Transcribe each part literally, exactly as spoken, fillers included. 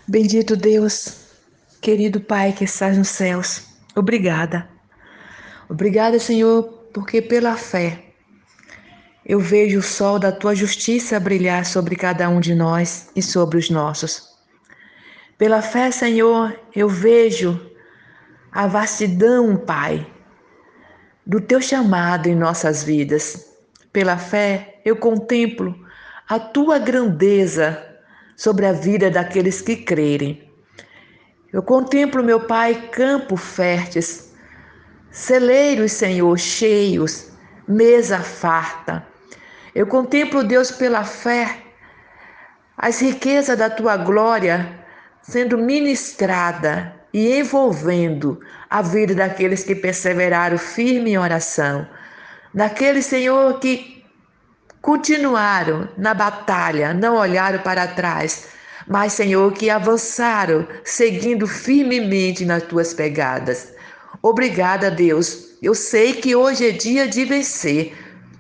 Bendito Deus, querido Pai que estás nos céus, obrigada. Obrigada, Senhor, porque pela fé eu vejo o sol da tua justiça brilhar sobre cada um de nós e sobre os nossos. Pela fé, Senhor, eu vejo a vastidão, Pai, do teu chamado em nossas vidas. Pela fé, eu contemplo a tua grandeza sobre a vida daqueles que crerem. Eu contemplo, meu Pai, campos férteis, celeiros, Senhor, cheios, mesa farta. Eu contemplo, Deus, pela fé, as riquezas da tua glória sendo ministrada e envolvendo a vida daqueles que perseveraram firme em oração, daqueles, Senhor, que continuaram na batalha, não olharam para trás, mas, Senhor, que avançaram, seguindo firmemente nas tuas pegadas. Obrigada, Deus. Eu sei que hoje é dia de vencer.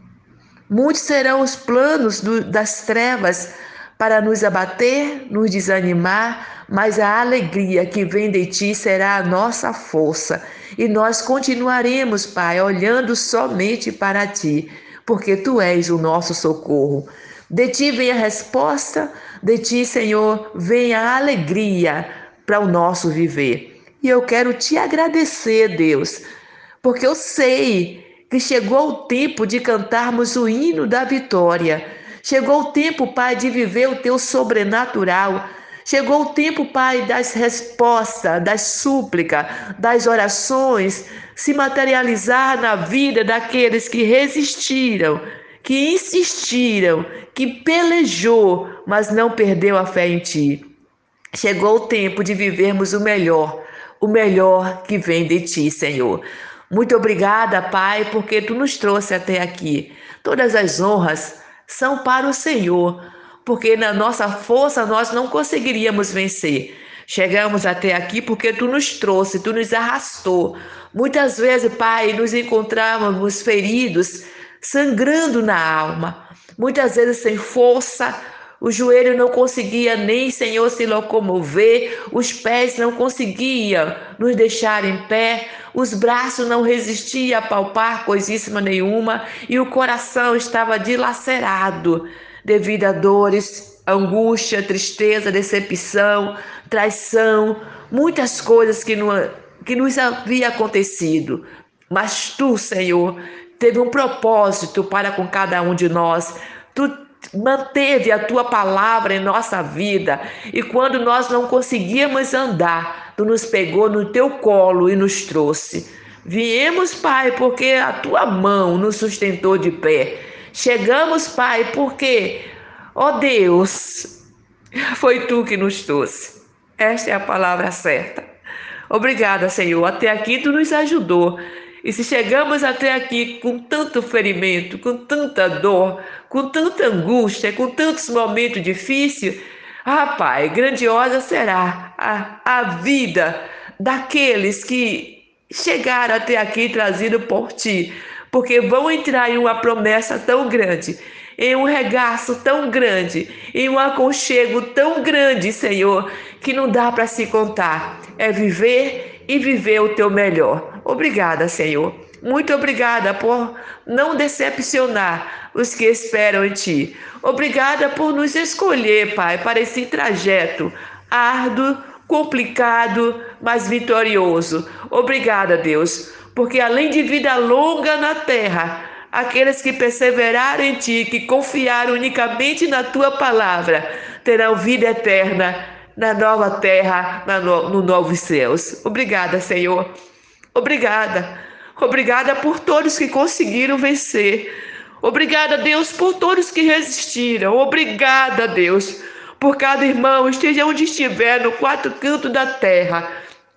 Muitos serão os planos do, das trevas para nos abater, nos desanimar, mas a alegria que vem de ti será a nossa força. E nós continuaremos, Pai, olhando somente para ti, porque tu és o nosso socorro. De ti vem a resposta, de ti, Senhor, vem a alegria para o nosso viver. E eu quero te agradecer, Deus, porque eu sei que chegou o tempo de cantarmos o hino da vitória. Chegou o tempo, Pai, de viver o teu sobrenatural. Chegou o tempo, Pai, das respostas, das súplicas, das orações se materializar na vida daqueles que resistiram, que insistiram, que pelejou, mas não perdeu a fé em ti. Chegou o tempo de vivermos o melhor, o melhor que vem de ti, Senhor. Muito obrigada, Pai, porque tu nos trouxe até aqui. Todas as honras são para o Senhor, porque na nossa força nós não conseguiríamos vencer. Chegamos até aqui porque tu nos trouxe, tu nos arrastou. Muitas vezes, Pai, nos encontrávamos feridos, sangrando na alma, muitas vezes sem força. O joelho não conseguia nem, Senhor, se locomover, os pés não conseguiam nos deixar em pé, os braços não resistiam a palpar coisíssima nenhuma e o coração estava dilacerado devido a dores, angústia, tristeza, decepção, traição, muitas coisas que, não, que nos havia acontecido. Mas tu, Senhor, teve um propósito para com cada um de nós. Tu manteve a tua palavra em nossa vida, e quando nós não conseguíamos andar, tu nos pegou no teu colo e nos trouxe. Viemos, Pai, porque a tua mão nos sustentou de pé. Chegamos, Pai, porque, ó Deus, foi tu que nos trouxe. Esta é a palavra certa. Obrigada, Senhor. Até aqui tu nos ajudou. E se chegamos até aqui com tanto ferimento, com tanta dor, com tanta angústia, com tantos momentos difíceis, ah, Pai, grandiosa será a, a vida daqueles que chegaram até aqui trazido por ti, porque vão entrar em uma promessa tão grande, em um regaço tão grande, em um aconchego tão grande, Senhor, que não dá para se contar. É viver e viver o teu melhor. Obrigada, Senhor. Muito obrigada por não decepcionar os que esperam em ti. Obrigada por nos escolher, Pai, para esse trajeto árduo, complicado, mas vitorioso. Obrigada, Deus, porque além de vida longa na terra, aqueles que perseveraram em ti, que confiaram unicamente na tua palavra, terão vida eterna na nova terra, na no, no novos céus. Obrigada, Senhor. Obrigada. Obrigada por todos que conseguiram vencer. Obrigada, Deus, por todos que resistiram. Obrigada, Deus, por cada irmão, esteja onde estiver, no quatro cantos da terra,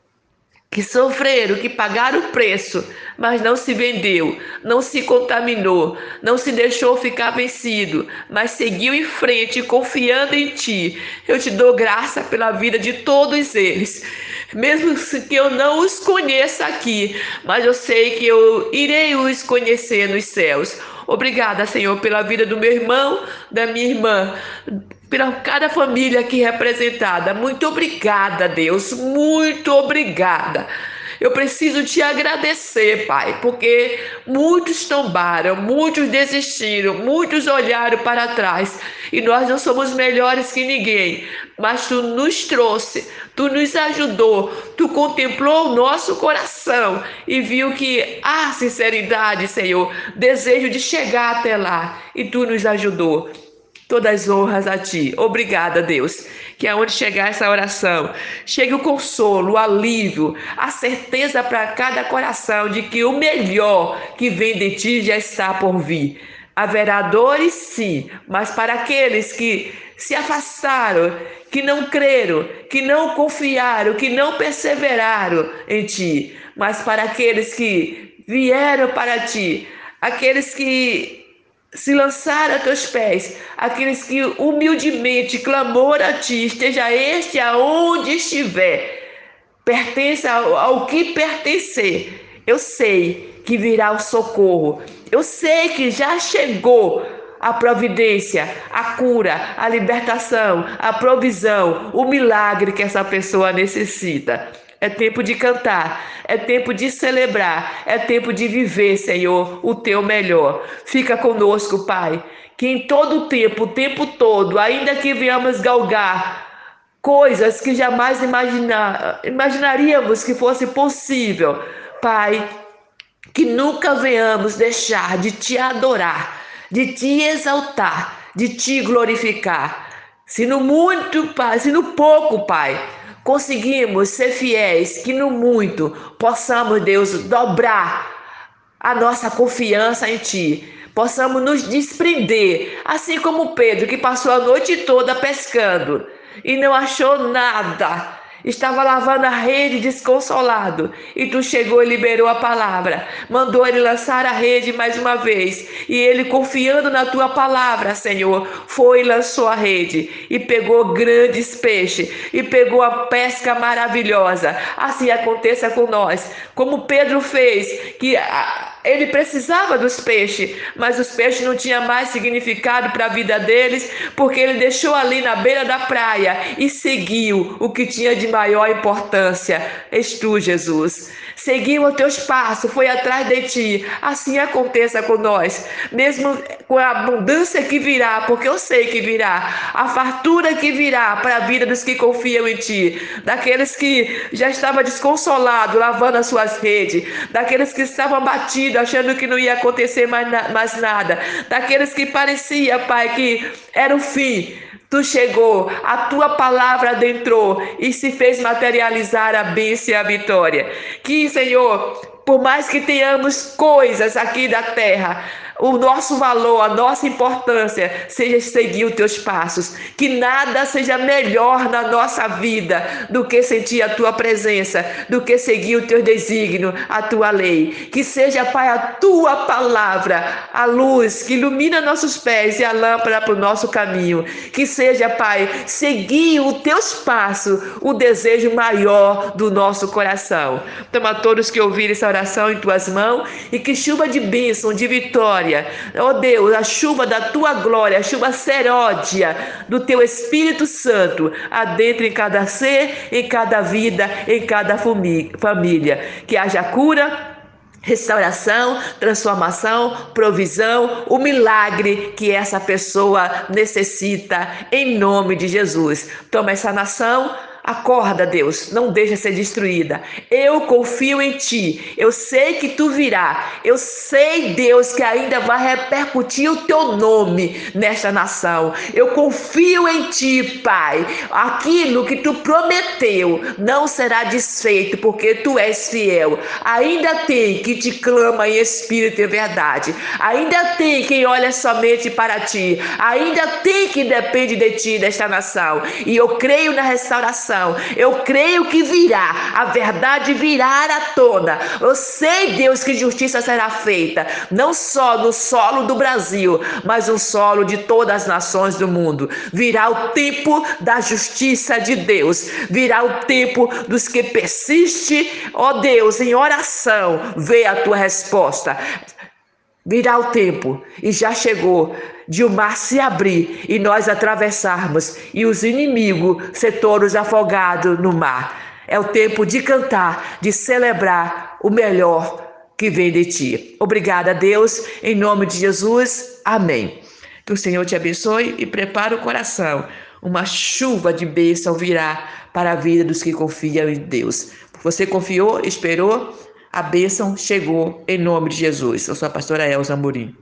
que sofreram, que pagaram o preço, mas não se vendeu, não se contaminou, não se deixou ficar vencido, mas seguiu em frente, confiando em ti. Eu te dou graça pela vida de todos eles, mesmo que eu não os conheça aqui, mas eu sei que eu irei os conhecer nos céus. Obrigada, Senhor, pela vida do meu irmão, da minha irmã, pela cada família aqui representada. Muito obrigada, Deus, muito obrigada. Eu preciso te agradecer, Pai, porque muitos tombaram, muitos desistiram, muitos olharam para trás e nós não somos melhores que ninguém, mas Tu nos trouxe, Tu nos ajudou, Tu contemplou o nosso coração e viu que há sinceridade, Senhor, desejo de chegar até lá e Tu nos ajudou. Todas as honras a Ti. Obrigada, Deus. Que aonde chegar essa oração, chegue o consolo, o alívio, a certeza para cada coração de que o melhor que vem de Ti já está por vir. Haverá dores, sim, mas para aqueles que se afastaram, que não creram, que não confiaram, que não perseveraram em Ti, mas para aqueles que vieram para Ti, aqueles que se lançar a teus pés, aqueles que humildemente clamou a Ti, esteja este aonde estiver, pertence ao, ao que pertencer, eu sei que virá o socorro, eu sei que já chegou a providência, a cura, a libertação, a provisão, o milagre que essa pessoa necessita. É tempo de cantar, é tempo de celebrar, é tempo de viver, Senhor, o Teu melhor. Fica conosco, Pai, que em todo o tempo, o tempo todo, ainda que venhamos galgar coisas que jamais imaginar, imaginaríamos que fosse possível, Pai, que nunca venhamos deixar de Te adorar, de Te exaltar, de Te glorificar. Se no muito, Pai, se no pouco, Pai, conseguimos ser fiéis, que no muito possamos, Deus, dobrar a nossa confiança em Ti, possamos nos desprender, assim como Pedro, que passou a noite toda pescando e não achou nada, estava lavando a rede desconsolado, e Tu chegou e liberou a palavra, mandou ele lançar a rede mais uma vez, e ele, confiando na Tua palavra, Senhor, foi e lançou a rede, e pegou grandes peixes, e pegou a pesca maravilhosa. Assim aconteça com nós, como Pedro fez, que ele precisava dos peixes, mas os peixes não tinham mais significado para a vida deles, porque ele deixou ali na beira da praia e seguiu o que tinha de maior importância. És Tu, Jesus. Seguiu o Teus passos, foi atrás de Ti. Assim aconteça com nós, mesmo com a abundância que virá, porque eu sei que virá, a fartura que virá para a vida dos que confiam em Ti, daqueles que já estavam desconsolados, lavando as suas redes, daqueles que estavam abatidos, achando que não ia acontecer mais, na, mais nada, daqueles que parecia, Pai, que era o fim. Tu chegou, a Tua palavra adentrou e se fez materializar a bênção e a vitória. Que, Senhor, por mais que tenhamos coisas aqui da terra, o nosso valor, a nossa importância seja seguir os Teus passos. Que nada seja melhor na nossa vida do que sentir a Tua presença, do que seguir o Teu desígnio, a Tua lei. Que seja, Pai, a Tua palavra, a luz que ilumina nossos pés e a lâmpada para o nosso caminho. Que seja, Pai, seguir os Teus passos, o desejo maior do nosso coração. Toma todos que ouvirem essa oração em Tuas mãos e que chuva de bênção, de vitória, ó Deus, a chuva da Tua glória, a chuva seródia do Teu Espírito Santo adentre em cada ser, em cada vida, em cada família. Que haja cura, restauração, transformação, provisão, o milagre que essa pessoa necessita, em nome de Jesus. Toma essa nação. Acorda, Deus, não deixa ser destruída. Eu confio em Ti, eu sei que Tu virá, eu sei, Deus, que ainda vai repercutir o Teu nome nesta nação. Eu confio em Ti, Pai. Aquilo que Tu prometeu não será desfeito, porque Tu és fiel. Ainda tem quem te clama em espírito e verdade, ainda tem quem olha somente para Ti, ainda tem quem depende de Ti desta nação, e eu creio na restauração. Eu creio que virá, a verdade virá à tona. Eu sei, Deus, que justiça será feita, não só no solo do Brasil, mas no solo de todas as nações do mundo. Virá o tempo da justiça de Deus, virá o tempo dos que persistem, ó Deus, em oração. Vê a Tua resposta. Virá o tempo, e já chegou, de o mar se abrir e nós atravessarmos, e os inimigos ser todos afogados no mar. É o tempo de cantar, de celebrar o melhor que vem de ti. Obrigada, Deus, em nome de Jesus. Amém. Que o Senhor te abençoe e prepare o coração. Uma chuva de bênção virá para a vida dos que confiam em Deus. Você confiou, esperou? A bênção chegou em nome de Jesus. Eu sou a pastora Elza Amorim.